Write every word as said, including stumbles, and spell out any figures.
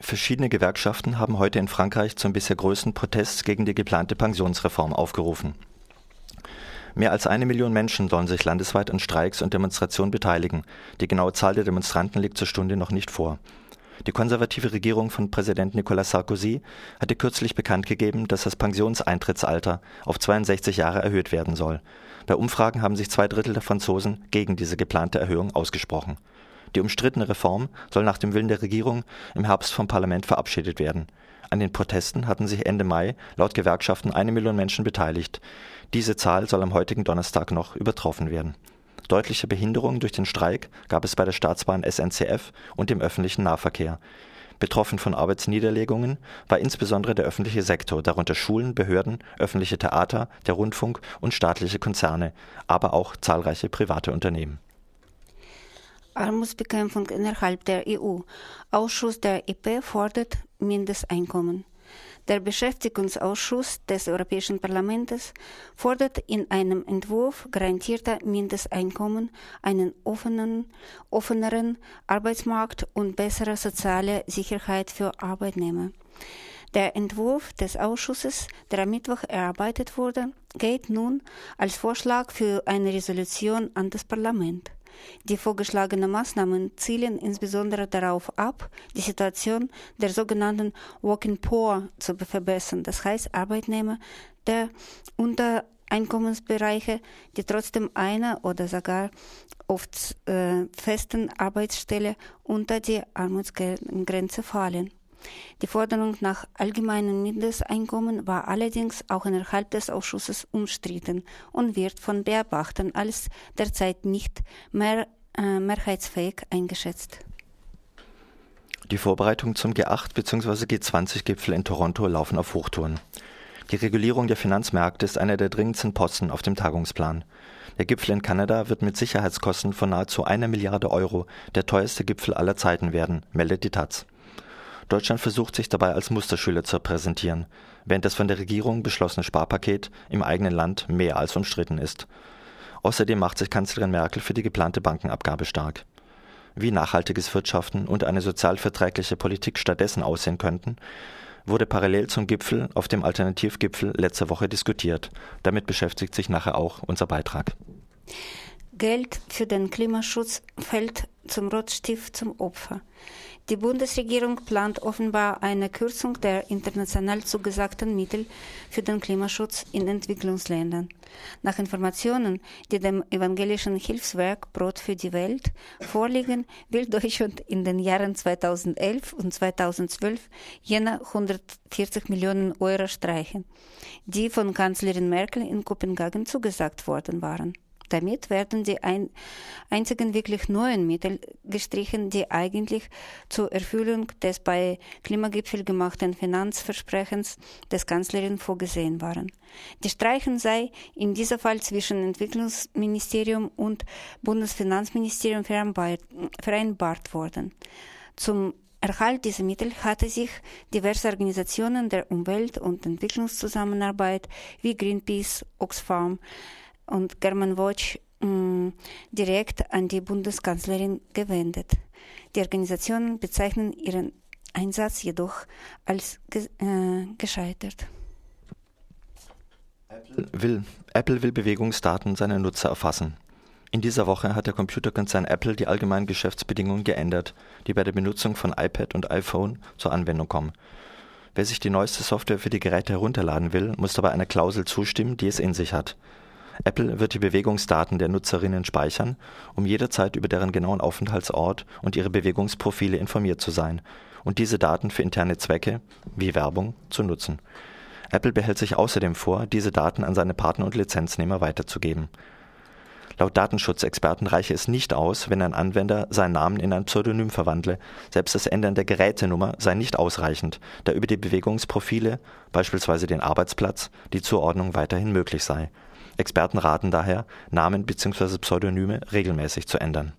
Verschiedene Gewerkschaften haben heute in Frankreich zum bisher größten Protest gegen die geplante Pensionsreform aufgerufen. Mehr als eine Million Menschen sollen sich landesweit an Streiks und Demonstrationen beteiligen. Die genaue Zahl der Demonstranten liegt zur Stunde noch nicht vor. Die konservative Regierung von Präsident Nicolas Sarkozy hatte kürzlich bekannt gegeben, dass das Pensionsintrittsalter auf zweiundsechzig Jahre erhöht werden soll. Bei Umfragen haben sich zwei Drittel der Franzosen gegen diese geplante Erhöhung ausgesprochen. Die umstrittene Reform soll nach dem Willen der Regierung im Herbst vom Parlament verabschiedet werden. An den Protesten hatten sich Ende Mai laut Gewerkschaften eine Million Menschen beteiligt. Diese Zahl soll am heutigen Donnerstag noch übertroffen werden. Deutliche Behinderungen durch den Streik gab es bei der Staatsbahn S N C F und dem öffentlichen Nahverkehr. Betroffen von Arbeitsniederlegungen war insbesondere der öffentliche Sektor, darunter Schulen, Behörden, öffentliche Theater, der Rundfunk und staatliche Konzerne, aber auch zahlreiche private Unternehmen. Armutsbekämpfung innerhalb der E U. Ausschuss der E P fordert Mindesteinkommen. Der Beschäftigungsausschuss des Europäischen Parlaments fordert in einem Entwurf garantierter Mindesteinkommen einen offenen, offeneren Arbeitsmarkt und bessere soziale Sicherheit für Arbeitnehmer. Der Entwurf des Ausschusses, der am Mittwoch erarbeitet wurde, geht nun als Vorschlag für eine Resolution an das Parlament. Die vorgeschlagenen Maßnahmen zielen insbesondere darauf ab, die Situation der sogenannten Working Poor zu verbessern, das heißt Arbeitnehmer der Untereinkommensbereiche, die trotzdem einer oder sogar oft äh, festen Arbeitsstelle unter die Armutsgrenze fallen. Die Forderung nach allgemeinem Mindesteinkommen war allerdings auch innerhalb des Ausschusses umstritten und wird von Beobachtern als derzeit nicht mehr äh, mehrheitsfähig eingeschätzt. Die Vorbereitungen zum G acht bzw. G zwanzig Gipfel in Toronto laufen auf Hochtouren. Die Regulierung der Finanzmärkte ist einer der dringendsten Posten auf dem Tagungsplan. Der Gipfel in Kanada wird mit Sicherheitskosten von nahezu einer Milliarde Euro der teuerste Gipfel aller Zeiten werden, meldet die Taz. Deutschland versucht sich dabei als Musterschüler zu präsentieren, während das von der Regierung beschlossene Sparpaket im eigenen Land mehr als umstritten ist. Außerdem macht sich Kanzlerin Merkel für die geplante Bankenabgabe stark. Wie nachhaltiges Wirtschaften und eine sozialverträgliche Politik stattdessen aussehen könnten, wurde parallel zum Gipfel auf dem Alternativgipfel letzte Woche diskutiert. Damit beschäftigt sich nachher auch unser Beitrag. Geld für den Klimaschutz fällt zum Rotstift zum Opfer. Die Bundesregierung plant offenbar eine Kürzung der international zugesagten Mittel für den Klimaschutz in Entwicklungsländern. Nach Informationen, die dem evangelischen Hilfswerk Brot für die Welt vorliegen, will Deutschland in den Jahren zweitausendelf und zweitausendzwölf jene hundertvierzig Millionen Euro streichen, die von Kanzlerin Merkel in Kopenhagen zugesagt worden waren. Damit werden die ein, einzigen wirklich neuen Mittel gestrichen, die eigentlich zur Erfüllung des bei Klimagipfel gemachten Finanzversprechens des Kanzlerin vorgesehen waren. Die Streichung sei in diesem Fall zwischen Entwicklungsministerium und Bundesfinanzministerium vereinbart worden. Zum Erhalt dieser Mittel hatte sich diverse Organisationen der Umwelt- und Entwicklungszusammenarbeit wie Greenpeace, Oxfam und Germanwatch mh, direkt an die Bundeskanzlerin gewendet. Die Organisationen bezeichnen ihren Einsatz jedoch als ge- äh, gescheitert. Apple will, Apple will Bewegungsdaten seiner Nutzer erfassen. In dieser Woche hat der Computerkonzern Apple die allgemeinen Geschäftsbedingungen geändert, die bei der Benutzung von iPad und iPhone zur Anwendung kommen. Wer sich die neueste Software für die Geräte herunterladen will, muss dabei einer Klausel zustimmen, die es in sich hat. Apple wird die Bewegungsdaten der Nutzerinnen speichern, um jederzeit über deren genauen Aufenthaltsort und ihre Bewegungsprofile informiert zu sein und diese Daten für interne Zwecke, wie Werbung, zu nutzen. Apple behält sich außerdem vor, diese Daten an seine Partner und Lizenznehmer weiterzugeben. Laut Datenschutzexperten reiche es nicht aus, wenn ein Anwender seinen Namen in ein Pseudonym verwandle. Selbst das Ändern der Gerätenummer sei nicht ausreichend, da über die Bewegungsprofile, beispielsweise den Arbeitsplatz, die Zuordnung weiterhin möglich sei. Experten raten daher, Namen bzw. Pseudonyme regelmäßig zu ändern.